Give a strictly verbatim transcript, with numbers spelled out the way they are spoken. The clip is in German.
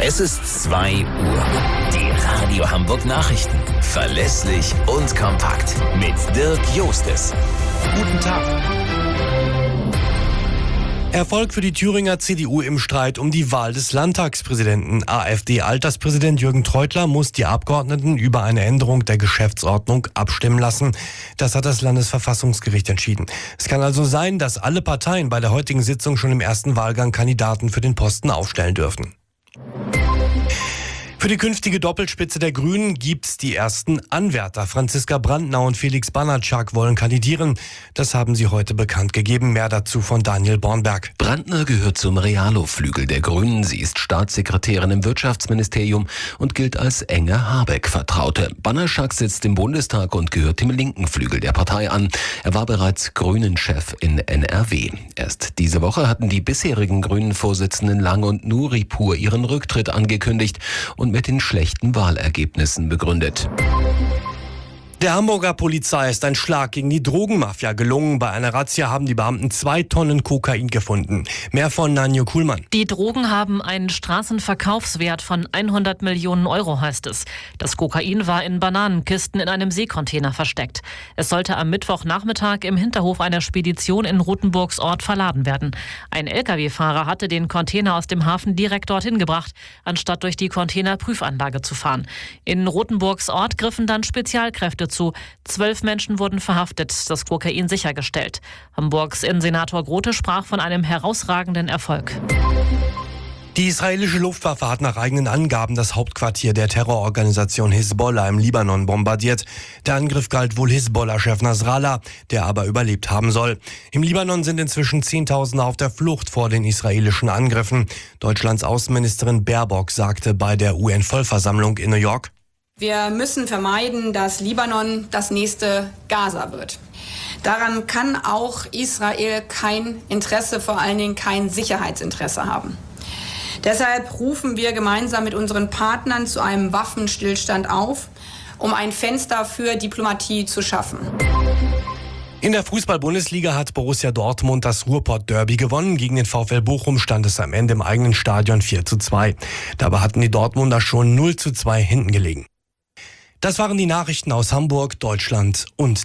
Es ist zwei Uhr. Die Radio Hamburg Nachrichten. Verlässlich und kompakt. Mit Dirk Jostes. Guten Tag. Erfolg für die Thüringer C D U im Streit um die Wahl des Landtagspräsidenten. AfD-Alterspräsident Jürgen Treutler muss die Abgeordneten über eine Änderung der Geschäftsordnung abstimmen lassen. Das hat das Landesverfassungsgericht entschieden. Es kann also sein, dass alle Parteien bei der heutigen Sitzung schon im ersten Wahlgang Kandidaten für den Posten aufstellen dürfen. Für die künftige Doppelspitze der Grünen gibt's die ersten Anwärter. Franziska Brandner und Felix Banatschak wollen kandidieren. Das haben sie heute bekannt gegeben. Mehr dazu von Daniel Bornberg. Brandner gehört zum Realo-Flügel der Grünen. Sie ist Staatssekretärin im Wirtschaftsministerium und gilt als enge Habeck-Vertraute. Banatschak sitzt im Bundestag und gehört dem linken Flügel der Partei an. Er war bereits Grünen-Chef in N R W. Erst diese Woche hatten die bisherigen Grünen-Vorsitzenden Lang und Nuripur ihren Rücktritt angekündigt und mit den schlechten Wahlergebnissen begründet. Der Hamburger Polizei ist ein Schlag gegen die Drogenmafia gelungen. Bei einer Razzia haben die Beamten zwei Tonnen Kokain gefunden. Mehr von Nanjo Kuhlmann. Die Drogen haben einen Straßenverkaufswert von hundert Millionen Euro, heißt es. Das Kokain war in Bananenkisten in einem Seekontainer versteckt. Es sollte am Mittwochnachmittag im Hinterhof einer Spedition in Rothenburgs Ort verladen werden. Ein L K W-Fahrer hatte den Container aus dem Hafen direkt dorthin gebracht, anstatt durch die Containerprüfanlage zu fahren. In Rothenburgs Ort griffen dann Spezialkräfte zu. Zwölf Menschen wurden verhaftet, das Kokain sichergestellt. Hamburgs Innensenator Grote sprach von einem herausragenden Erfolg. Die israelische Luftwaffe hat nach eigenen Angaben das Hauptquartier der Terrororganisation Hisbollah im Libanon bombardiert. Der Angriff galt wohl Hisbollah-Chef Nasrallah, der aber überlebt haben soll. Im Libanon sind inzwischen Zehntausende auf der Flucht vor den israelischen Angriffen. Deutschlands Außenministerin Baerbock sagte bei der U N-Vollversammlung in New York: Wir müssen vermeiden, dass Libanon das nächste Gaza wird. Daran kann auch Israel kein Interesse, vor allen Dingen kein Sicherheitsinteresse haben. Deshalb rufen wir gemeinsam mit unseren Partnern zu einem Waffenstillstand auf, um ein Fenster für Diplomatie zu schaffen. In der Fußball-Bundesliga hat Borussia Dortmund das Ruhrpott-Derby gewonnen. Gegen den VfL Bochum stand es am Ende im eigenen Stadion vier zu zwei. Dabei hatten die Dortmunder schon null zu zwei hinten gelegen. Das waren die Nachrichten aus Hamburg, Deutschland und